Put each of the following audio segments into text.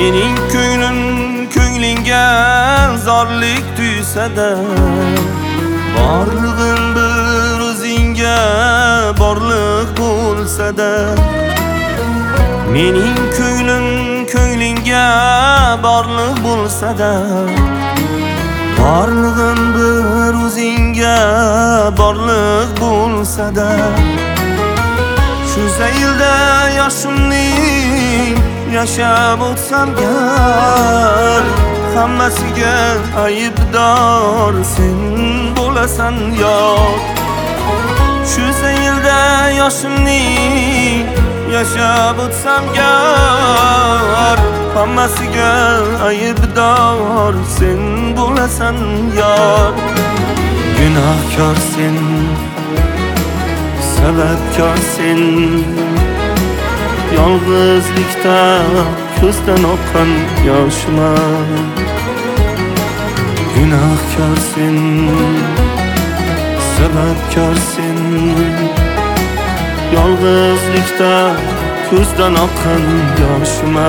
Mening ko'nglim ko'nglinga zorlik tuysa-da, borlig'im bir o'zingga borliq bo'lsa-da. Mening ko'nglim ko'nglinga borliq bo'lsa-da, borlig'im bir o'zingga borliq bo'lsa-da. Shu zaylda yoshimning yashab o'tsam gar, hammasiga aybdor sen bo'lasan yor. Shu zaylda yoshimning yashab o'tsam gar, hammasiga aybdor sen bo'lasan yor. Gunohkor sen, sababkor sen, yolg'izlikda ko'zdan oqqan yoshma. Gunohkor sen, sababkor sen, yolg'izlikda ko'zdan oqqan yoshma.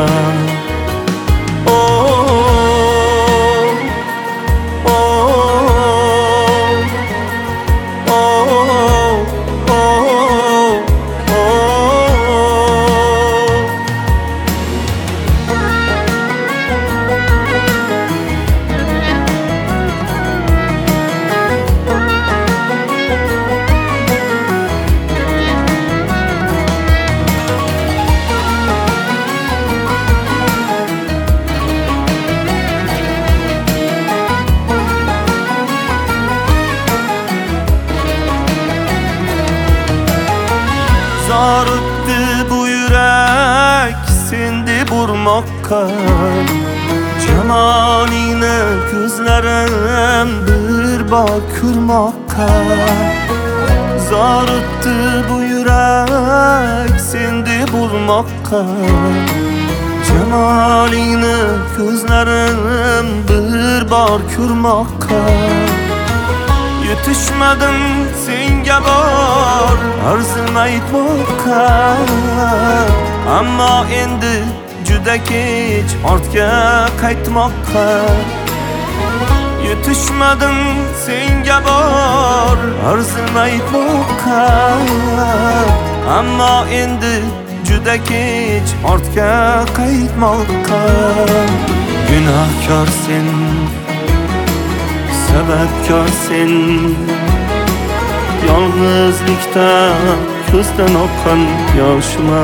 Zor o'tdi bu yurak seni burmoqqa, jamolingni ko'zlarim bir bor ko'rmoqqa. Zor o'tdi bu yurak seni burmoqqa, jamolingni ko'zlarim bir bor ko'rmoqqa. Yetishmadim senga bor arzim aytmoqqa, ammo endi juda kech ortga qaytmoqqa. Yetishmadim senga bor arzim aytmoqqa, ammo endi juda kech ortga qaytmoqqa. Gunohkor sen, sababkor sen, yolg'izlikda ko'zdan oqqan yoshma.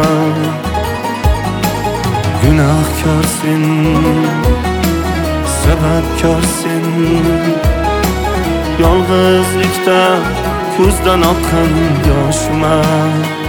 Gunohkor sen, sababkor sen, yolg'izlikda ko'zdan oqqan yoshma.